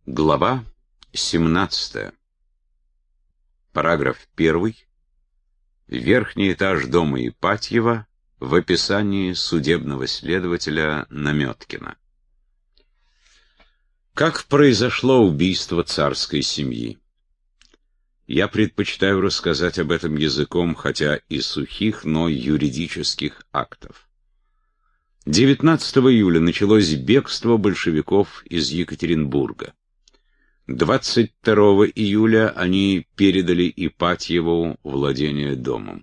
Глава 17. Параграф 1. Верхний этаж дома Ипатьева в описании судебного следователя Наметкина. Как произошло убийство царской семьи? Я предпочитаю рассказать об этом языком, хотя и сухих, но юридических актов. 19 июля началось бегство большевиков из Екатеринбурга. 22 июля они передали Ипатьеву владение домом.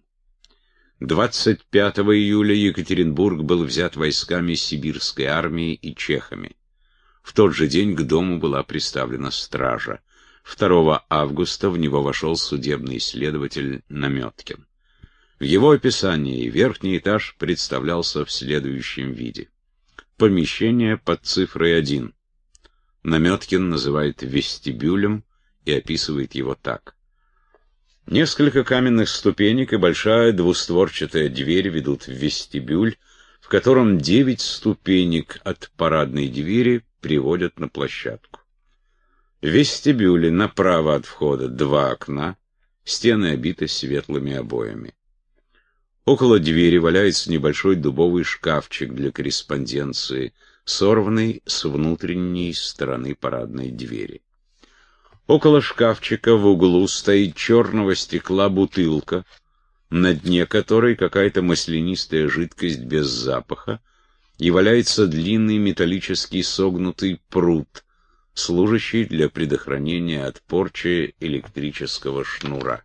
25 июля Екатеринбург был взят войсками сибирской армии и чехами. В тот же день к дому была приставлена стража. 2 августа в него вошел судебный следователь Наметкин. В его описании верхний этаж представлялся в следующем виде. Помещение под цифрой 1. Наметкин называет вестибюлем и описывает его так. Несколько каменных ступенек и большая двустворчатая дверь ведут в вестибюль, в котором 9 ступенек от парадной двери приводят на площадку. В вестибюле направо от входа 2 окна, стены обиты светлыми обоями. Около двери валяется небольшой дубовый шкафчик для корреспонденции, сорванный с внутренней стороны парадной двери. Около шкафчика в углу стоит черного стекла бутылка, на дне которой какая-то маслянистая жидкость без запаха, и валяется длинный металлический согнутый прут, служащий для предохранения от порчи электрического шнура.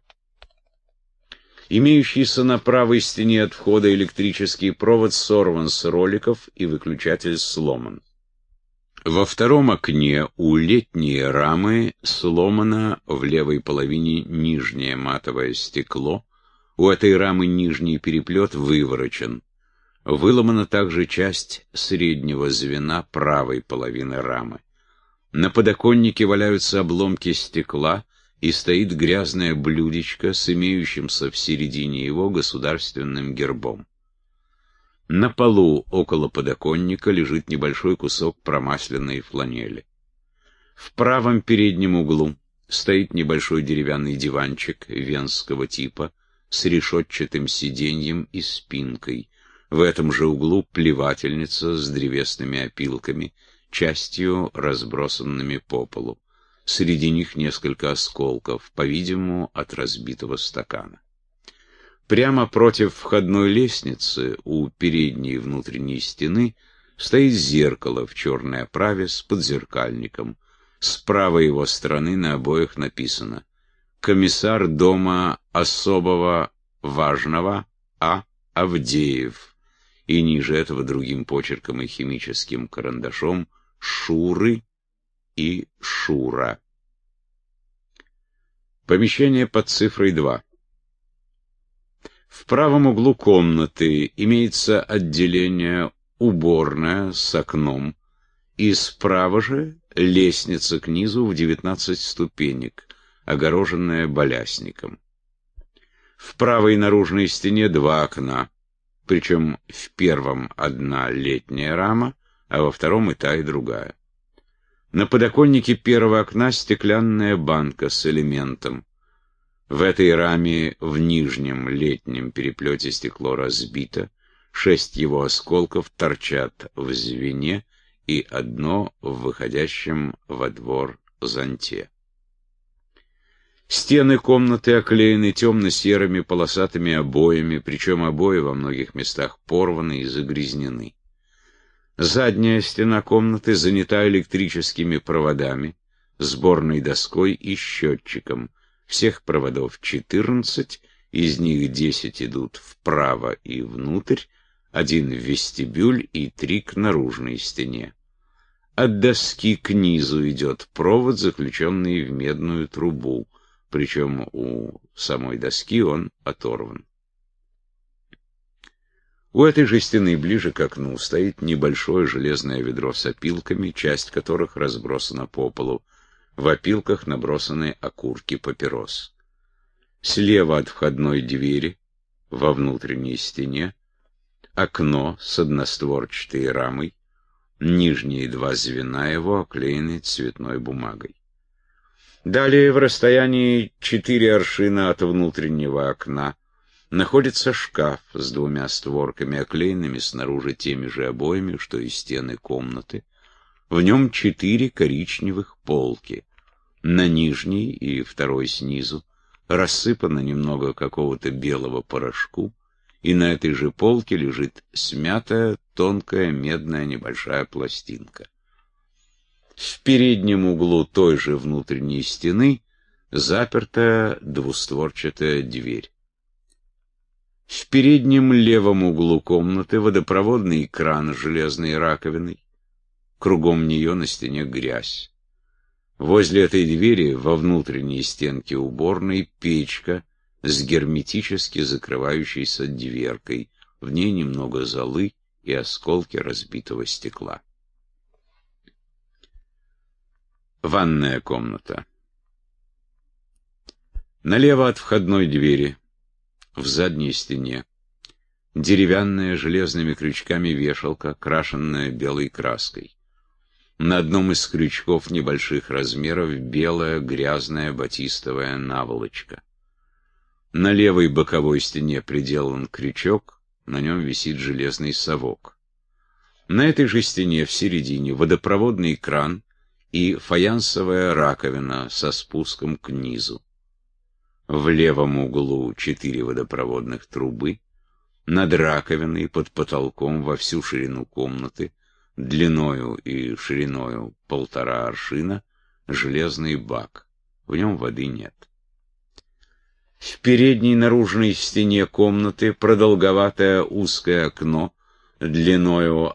Имеющийся на правой стене от входа электрический провод сорван с роликов и выключатель сломан. Во втором окне у летней рамы сломано в левой половине нижнее матовое стекло, у этой рамы нижний переплет выворочен. Выломана также часть среднего звена правой половины рамы. На подоконнике валяются обломки стекла, и стоит грязное блюдечко с имеющимся в середине его государственным гербом. На полу около подоконника лежит небольшой кусок промасленной фланели. В правом переднем углу стоит небольшой деревянный диванчик венского типа с решетчатым сиденьем и спинкой. В этом же углу плевательница с древесными опилками, частью разбросанными по полу. Среди них несколько осколков, по-видимому, от разбитого стакана. Прямо против входной лестницы, у передней внутренней стены, стоит зеркало в черной оправе с подзеркальником. С правой его стороны на обоях написано «Комиссар дома особого важного А. Авдеев», и ниже этого другим почерком и химическим карандашом «Шуры» и Шура. Помещение под цифрой 2. В правом углу комнаты имеется отделение уборная с окном, и справа же лестница к низу в 19 ступенек, огороженная балясником. В правой наружной стене 2 окна, причем в первом одна летняя рама, а во втором и та, и другая. На подоконнике первого окна стеклянная банка с элементом. В этой раме в нижнем летнем переплете стекло разбито, 6 его осколков торчат в звене и одно в выходящем во двор зонте. Стены комнаты оклеены темно-серыми полосатыми обоями, причем обои во многих местах порваны и загрязнены. Задняя стена комнаты занята электрическими проводами, сборной доской и счетчиком. Всех проводов 14, из них 10 идут вправо и внутрь, 1 в вестибюль и 3 к наружной стене. От доски к низу идет провод, заключенный в медную трубу, причем у самой доски он оторван. У этой же стены ближе к окну стоит небольшое железное ведро с опилками, часть которых разбросана по полу. В опилках набросаны окурки папирос. Слева от входной двери, во внутренней стене, окно с одностворчатой рамой, Нижние два звена его оклеены цветной бумагой. Далее, в расстоянии 4 аршина от внутреннего окна, находится шкаф с 2 створками, оклеенными снаружи теми же обоями, что и стены комнаты. В нем 4 коричневых полки. На нижней и второй снизу рассыпано немного какого-то белого порошку, и на этой же полке лежит смятая, тонкая, медная небольшая пластинка. В переднем углу той же внутренней стены запертая двустворчатая дверь. В переднем левом углу комнаты водопроводный кран с железной раковиной. Кругом нее на стене грязь. Возле этой двери во внутренней стенке уборной печка с герметически закрывающейся дверкой. В ней немного золы и осколки разбитого стекла. Ванная комната. Налево от входной двери, в задней стене, деревянная железными крючками вешалка, крашенная белой краской. На одном из крючков небольших размеров белая грязная батистовая наволочка. На левой боковой стене приделан крючок, на нем висит железный совок. На этой же стене в середине водопроводный кран и фаянсовая раковина со спуском к низу. В левом углу 4 водопроводных трубы, над раковиной под потолком во всю ширину комнаты, длиною и шириною 1,5 аршина, железный бак. В нем воды нет. В передней наружной стене комнаты продолговатое узкое окно длиною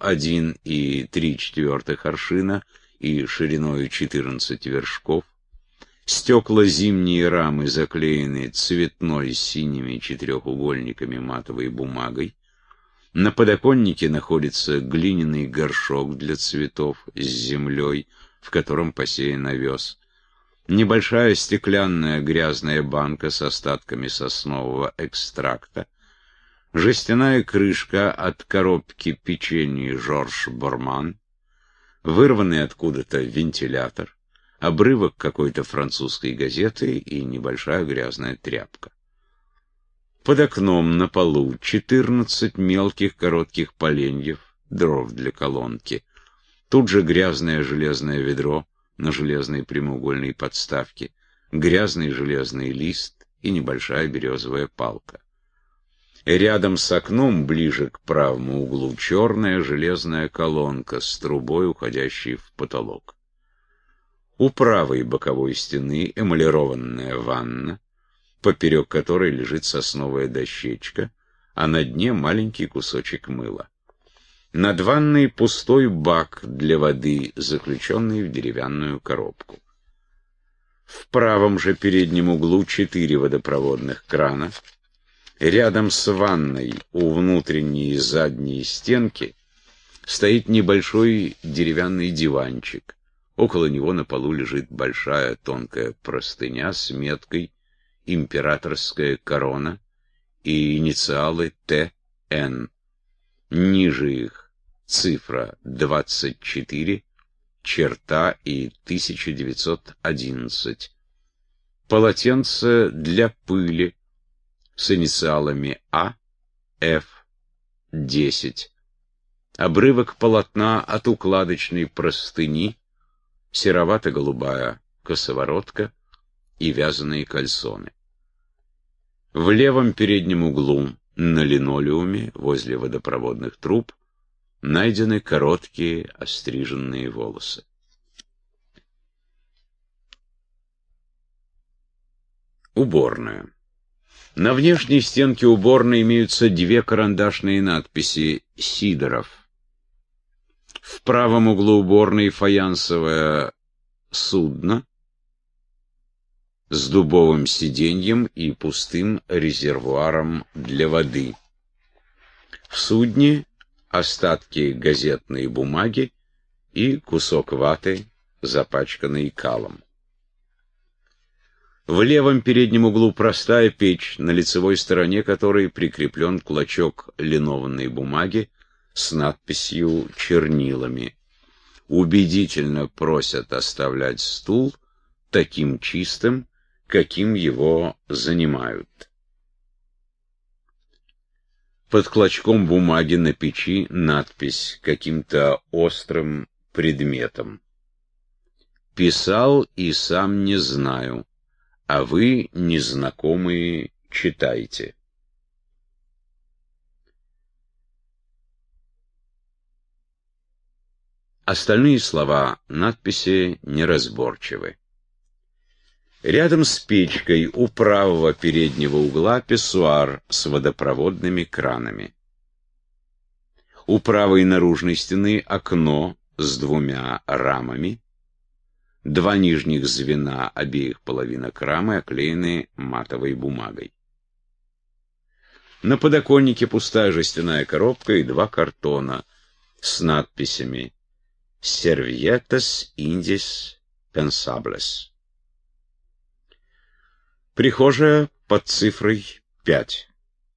1,3 аршина и шириною 14 вершков. Стекла зимние рамы заклеены цветной с синими 4-угольниками матовой бумагой. На подоконнике находится глиняный горшок для цветов с землей, в котором посеян овес. Небольшая стеклянная грязная банка с остатками соснового экстракта. Жестяная крышка от коробки печенья «Жорж Борман». Вырванный откуда-то вентилятор. Обрывок какой-то французской газеты и небольшая грязная тряпка. Под окном на полу 14 мелких коротких поленьев, дров для колонки. Тут же грязное железное ведро на железной прямоугольной подставке, грязный железный лист и небольшая березовая палка. Рядом с окном, ближе к правому углу, черная железная колонка с трубой, уходящей в потолок. У правой боковой стены эмалированная ванна, поперек которой лежит сосновая дощечка, а на дне маленький кусочек мыла. Над ванной пустой бак для воды, заключенный в деревянную коробку. В правом же переднем углу 4 водопроводных крана. Рядом с ванной у внутренней и задней стенки стоит небольшой деревянный диванчик. Около него на полу лежит большая тонкая простыня с меткой «Императорская корона» и инициалы Т.Н. Ниже их цифра 24, черта и 1911. Полотенце для пыли с инициалами А, Ф, 10. Обрывок полотна от укладочной простыни, серовато-голубая косоворотка и вязаные кальсоны. В левом переднем углу на линолеуме возле водопроводных труб найдены короткие остриженные волосы. Уборная. На внешней стенке уборной имеются 2 карандашные надписи «Сидоров». В правом углу уборной фаянсовое судно с дубовым сиденьем и пустым резервуаром для воды. В судне остатки газетной бумаги и кусок ваты, запачканный калом. В левом переднем углу простая печь, на лицевой стороне которой прикреплен клочок линованной бумаги с надписью чернилами убедительно просят оставлять стул таким чистым, каким его занимают. Под клочком бумаги на печи надпись каким-то острым предметом. «Писал и сам не знаю, а вы, незнакомые, читайте». Остальные слова надписи неразборчивы. Рядом с печкой у правого переднего угла писсуар с водопроводными кранами. У правой наружной стены окно с двумя рамами. Два нижних звена обеих половинок рамы оклеены матовой бумагой. На подоконнике пустая жестяная коробка и два картона с надписями «Servietas Indis Pensables». Прихожая под цифрой 5.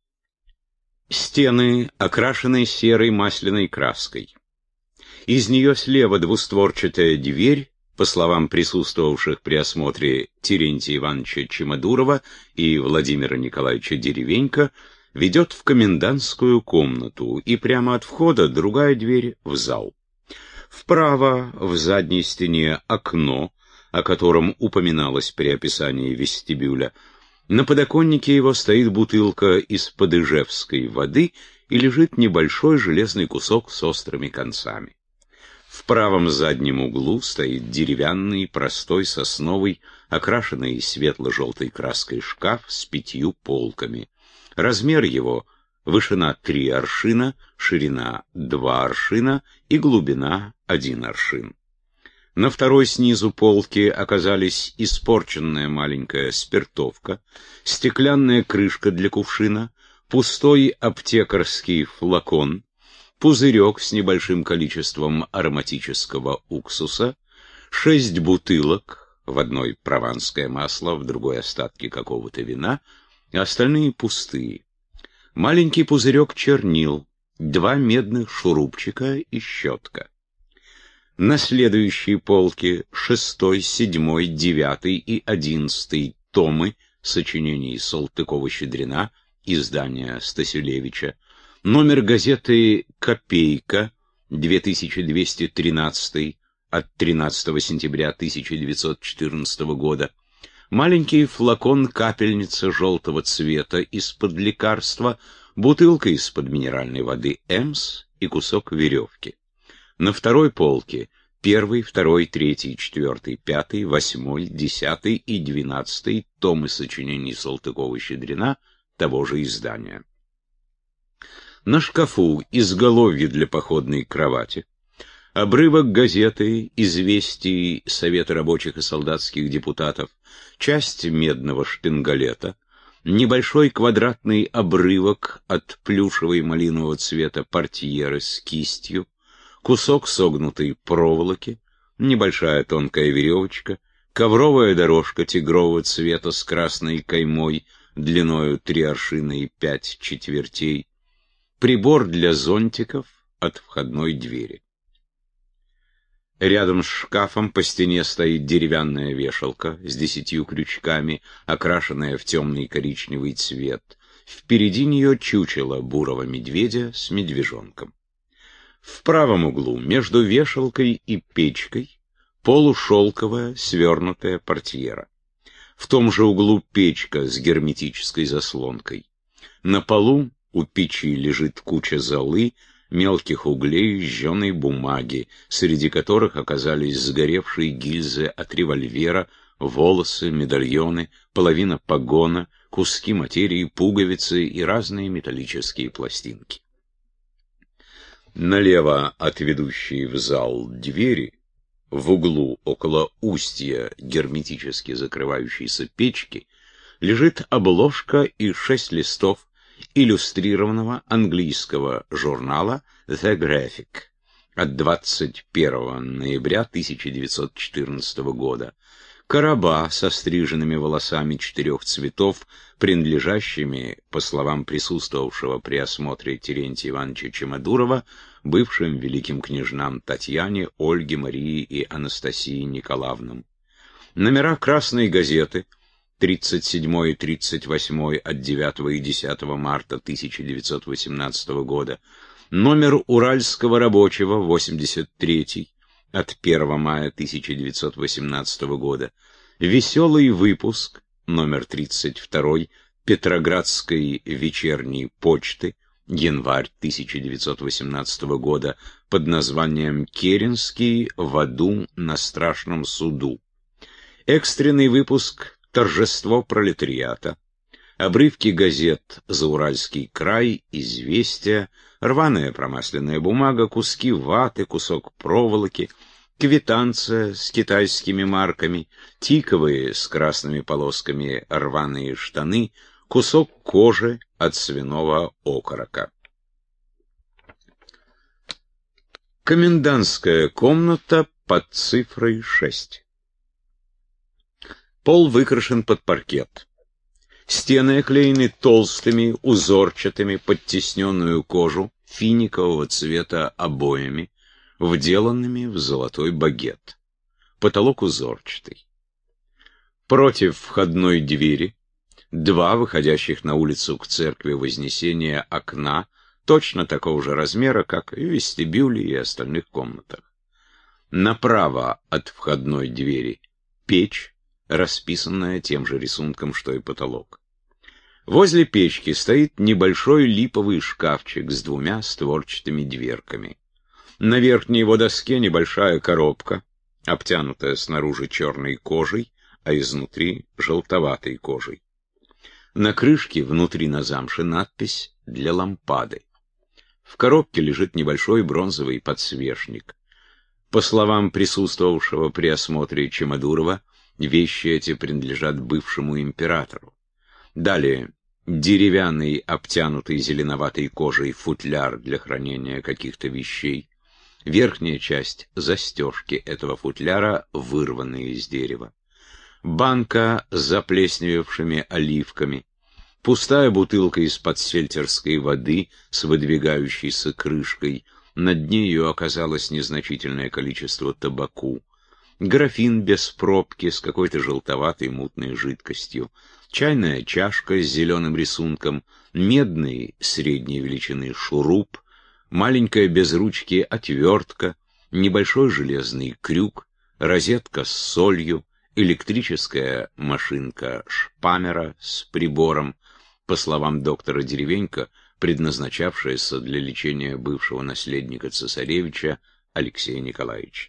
Стены окрашены серой масляной краской. Из нее слева двустворчатая дверь, по словам присутствовавших при осмотре Терентия Ивановича Чемодурова и Владимира Николаевича Деревенько, ведет в комендантскую комнату, и прямо от входа другая дверь в зал. Вправо, в задней стене, окно, о котором упоминалось при описании вестибюля. На подоконнике его стоит бутылка из-под ижевской воды и лежит небольшой железный кусок с острыми концами. В правом заднем углу стоит деревянный, простой, сосновый, окрашенный светло-желтой краской шкаф с 5 полками. Размер его — вышина 3 аршина, ширина 2 аршина и глубина 1 аршин. На второй снизу полки оказались испорченная маленькая спиртовка, стеклянная крышка для кувшина, пустой аптекарский флакон, пузырек с небольшим количеством ароматического уксуса, 6 бутылок, в одной прованское масло, в другой остатки какого-то вина, остальные пустые. Маленький пузырек чернил, 2 медных шурупчика и щетка. На следующей полке 6, 7, 9 и 11 томы сочинений Салтыкова-Щедрина, издания Стасюлевича, номер газеты «Копейка», 2213 от 13 сентября 1914 года, маленький флакон-капельница желтого цвета из-под лекарства, бутылка из-под минеральной воды «Эмс» и кусок веревки. На второй полке 1, 2, 3, 4, 5, 8, 10 и 12 томы сочинений Салтыкова-Щедрина того же издания. На шкафу изголовье для походной кровати, обрывок газеты «Известий Совета рабочих и солдатских депутатов», часть медного шпингалета, небольшой квадратный обрывок от плюшевой малинового цвета портьеры с кистью, кусок согнутой проволоки, небольшая тонкая веревочка, ковровая дорожка тигрового цвета с красной каймой длиною 3 аршина и 5 четвертей, прибор для зонтиков от входной двери. Рядом с шкафом по стене стоит деревянная вешалка с 10 крючками, окрашенная в темный коричневый цвет. Впереди нее чучело бурого медведя с медвежонком. В правом углу, между вешалкой и печкой, полушелковая свернутая портьера. В том же углу печка с герметической заслонкой. На полу у печи лежит куча золы, мелких углей, жженой бумаги, среди которых оказались сгоревшие гильзы от револьвера, волосы, медальоны, половина погона, куски материи, пуговицы и разные металлические пластинки. Налево от ведущей в зал двери, в углу около устья герметически закрывающейся печки, лежит обложка и 6 листов иллюстрированного английского журнала The Graphic от 21 ноября 1914 года. Короба со стриженными волосами 4 цветов, принадлежащими, по словам присутствовавшего при осмотре Терентия Ивановича Чемодурова, бывшим великим княжнам Татьяне, Ольге, Марии и Анастасии Николаевнам. Номера «Красной газеты» 37 и 38 от 9 и 10 марта 1918 года, номер «Уральского рабочего» 83 от 1 мая 1918 года, «Веселый выпуск» номер 32 Петроградской вечерней почты, январь 1918 года, под названием «Керенский в аду на страшном суду». Экстренный выпуск «Торжество пролетариата», обрывки газет «Зауральский край», «Известия», рваная промасленная бумага, куски ваты, кусок проволоки, квитанция с китайскими марками, тиковые с красными полосками рваные штаны, кусок кожи от свиного окорока. Комендантская комната под цифрой 6. Пол выкрашен под паркет. Стены оклеены толстыми, узорчатыми, под тисненную кожу финикового цвета обоями, вделанными в золотой багет. Потолок узорчатый. Против входной двери два выходящих на улицу к церкви Вознесения окна, точно такого же размера, как и в вестибюле и остальных комнатах. Направо от входной двери печь, расписанная тем же рисунком, что и потолок. Возле печки стоит небольшой липовый шкафчик с двумя створчатыми дверками. На верхней его доске небольшая коробка, обтянутая снаружи черной кожей, а изнутри желтоватой кожей. На крышке внутри на замше надпись «Для лампады». В коробке лежит небольшой бронзовый подсвечник. По словам присутствовавшего при осмотре Чемодурова, вещи эти принадлежат бывшему императору. Далее деревянный, обтянутый зеленоватой кожей футляр для хранения каких-то вещей. Верхняя часть застежки этого футляра вырвана из дерева. Банка с заплесневевшими оливками. Пустая бутылка из-под сельтерской воды с выдвигающейся крышкой. На дне ее оказалось незначительное количество табаку. Графин без пробки с какой-то желтоватой мутной жидкостью, чайная чашка с зеленым рисунком, медный средней величины шуруп, маленькая без ручки отвертка, небольшой железный крюк, розетка с солью, электрическая машинка Шпамера с прибором, по словам доктора Деревенько, предназначавшаяся для лечения бывшего наследника цесаревича Алексея Николаевича.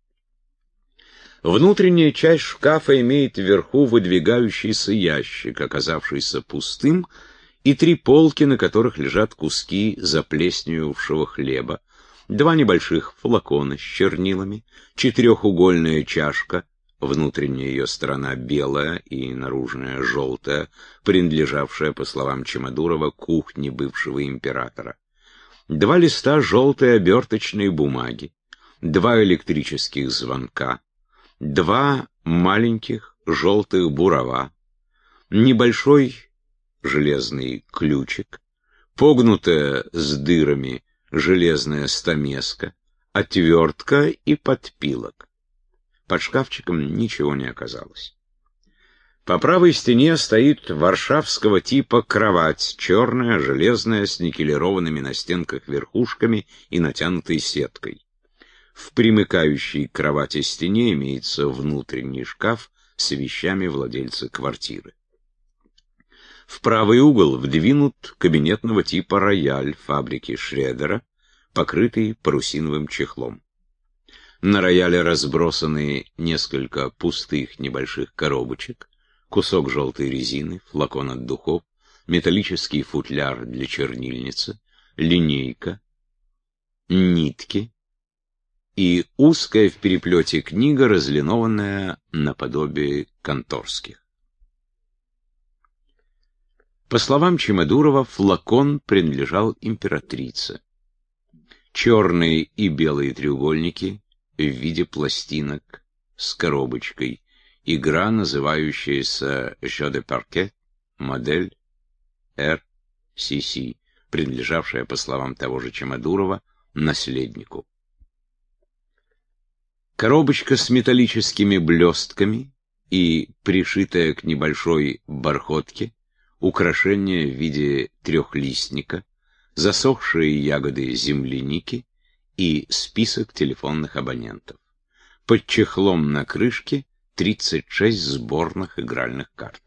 Внутренняя часть шкафа имеет вверху выдвигающийся ящик, оказавшийся пустым, и три полки, на которых лежат куски заплесневевшего хлеба, два небольших флакона с чернилами, четырехугольная чашка, внутренняя ее сторона белая и наружная желтая, принадлежавшая, по словам Чемодурова, кухне бывшего императора, два листа желтой оберточной бумаги, два электрических звонка, два маленьких желтых бурова, небольшой железный ключик, погнутая с дырами железная стамеска, отвертка и подпилок. Под шкафчиком ничего не оказалось. По правой стене стоит варшавского типа кровать, черная, железная, с никелированными на стенках верхушками и натянутой сеткой. В примыкающей к кровати стене имеется внутренний шкаф с вещами владельца квартиры. В правый угол вдвинут кабинетного типа рояль фабрики Шредера, покрытый парусиновым чехлом. На рояле разбросаны несколько пустых небольших коробочек, кусок желтой резины, флакон от духов, металлический футляр для чернильницы, линейка, нитки и узкая в переплете книга, разлинованная наподобие конторских. По словам Чемодурова, флакон принадлежал императрице. Черные и белые треугольники в виде пластинок с коробочкой, игра, называющаяся «Jeu de parquet», модель RCC, принадлежавшая, по словам того же Чемодурова, наследнику. Коробочка с металлическими блестками и пришитая к небольшой бархотке украшение в виде трехлистника, засохшие ягоды земляники и список телефонных абонентов. Под чехлом на крышке 36 сборных игральных карт.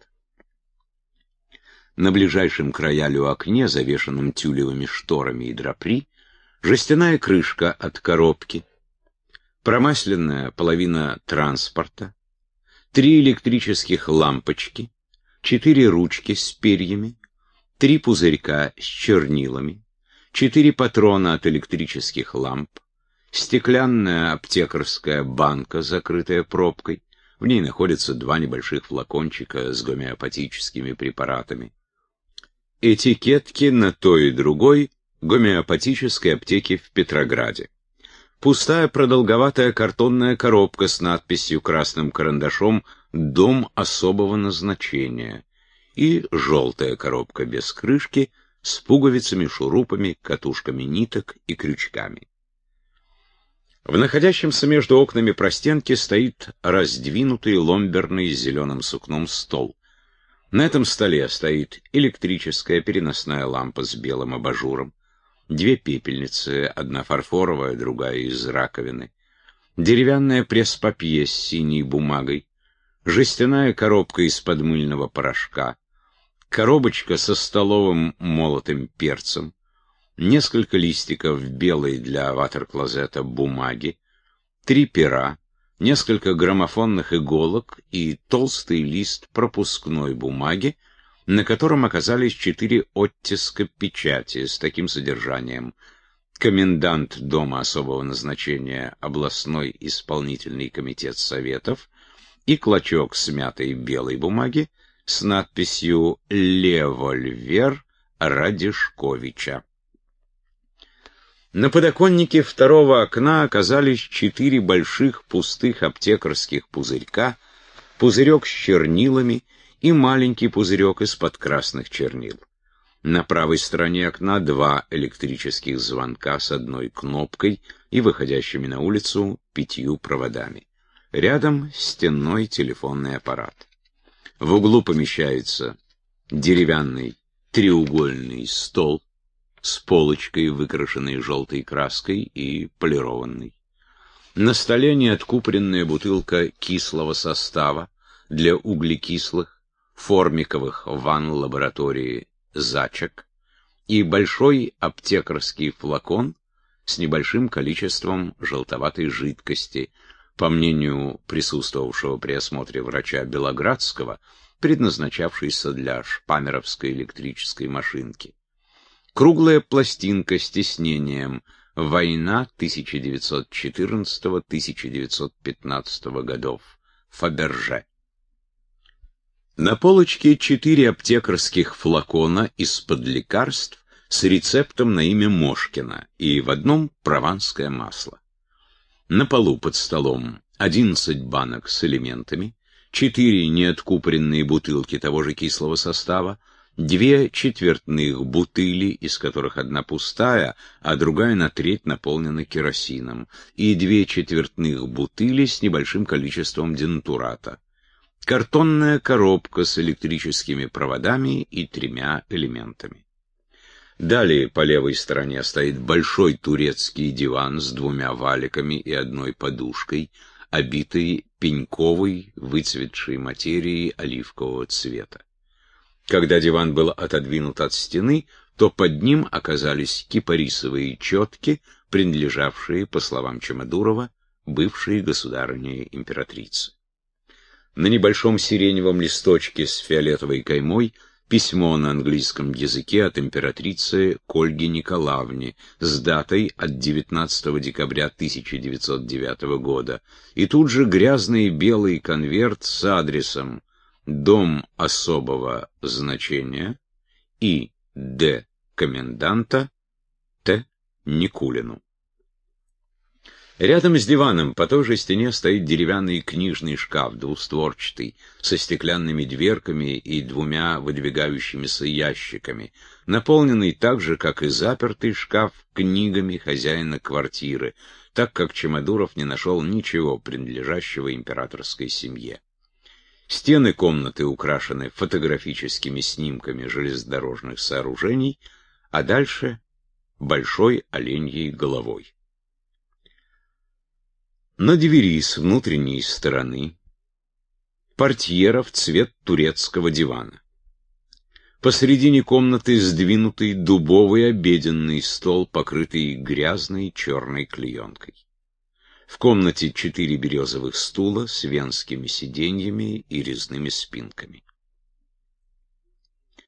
На ближайшем к роялю окне, завешенном тюлевыми шторами и драпри, жестяная крышка от коробки, промасленная половина транспорта, 3 электрических лампочки, 4 ручки с перьями, 3 пузырька с чернилами, 4 патрона от электрических ламп, стеклянная аптекарская банка, закрытая пробкой, в ней находятся 2 небольших флакончика с гомеопатическими препаратами. Этикетки на той и другой гомеопатической аптеке в Петрограде. Пустая продолговатая картонная коробка с надписью красным карандашом «Дом особого назначения» и желтая коробка без крышки с пуговицами, шурупами, катушками ниток и крючками. В находящемся между окнами простенке стоит раздвинутый ломберный с зеленым сукном стол. На этом столе стоит электрическая переносная лампа с белым абажуром, 2 пепельницы, одна фарфоровая, другая из раковины, деревянная пресс-папье с синей бумагой, жестяная коробка из-под мыльного порошка, коробочка со столовым молотым перцем, несколько листиков белой для ватер-клозета бумаги, 3 пера, несколько граммофонных иголок и толстый лист пропускной бумаги, на котором оказались 4 оттиска печати с таким содержанием: комендант Дома особого назначения, областной исполнительный комитет советов, и клочок смятой белой бумаги с надписью «Левольвер Радишковича». На подоконнике второго окна оказались 4 больших пустых аптекарских пузырька, пузырек с чернилами и маленький пузырек из-под красных чернил. На правой стороне окна 2 электрических звонка с одной кнопкой и выходящими на улицу 5 проводами. Рядом стенной телефонный аппарат. В углу помещается деревянный треугольный стол с полочкой, выкрашенной желтой краской и полированной. На столе неоткупоренная бутылка кислого состава для углекислых формиковых ванн лаборатории «Зачек» и большой аптекарский флакон с небольшим количеством желтоватой жидкости, по мнению присутствовавшего при осмотре врача Белоградского, предназначавшейся для шпамеровской электрической машинки. Круглая пластинка с тиснением «Война 1914-1915 годов. Фаберже». На полочке 4 аптекарских флакона из-под лекарств с рецептом на имя Мошкина и в одном прованское масло. На полу под столом 11 банок с элементами, 4 неоткупоренные бутылки того же кислого состава, 2 четвертных бутыли, из которых одна пустая, а другая на треть наполнена керосином, и 2 четвертных бутыли с небольшим количеством денатурата. Картонная коробка с электрическими проводами и 3 элементами. Далее по левой стороне стоит большой турецкий диван с 2 валиками и 1 подушкой, обитый пеньковой выцветшей материей оливкового цвета. Когда диван был отодвинут от стены, то под ним оказались кипарисовые четки, принадлежавшие, по словам Чемодурова, бывшей государыне императрице. На небольшом сиреневом листочке с фиолетовой каймой письмо на английском языке от императрицы к Ольге Николаевне с датой от 19 декабря 1909 года, и тут же грязный белый конверт с адресом Дом особого значения И. Д. коменданта Т. Никулину. Рядом с диваном по той же стене стоит деревянный книжный шкаф, двустворчатый, со стеклянными дверками и 2 выдвигающимися ящиками, наполненный так же, как и запертый шкаф, книгами хозяина квартиры, так как Чемодуров не нашел ничего, принадлежащего императорской семье. Стены комнаты украшены фотографическими снимками железнодорожных сооружений, а дальше — большой оленьей головой. На двери с внутренней стороны портьера в цвет турецкого дивана. Посредине комнаты сдвинутый дубовый обеденный стол, покрытый грязной черной клеенкой. В комнате 4 березовых стула с венскими сиденьями и резными спинками.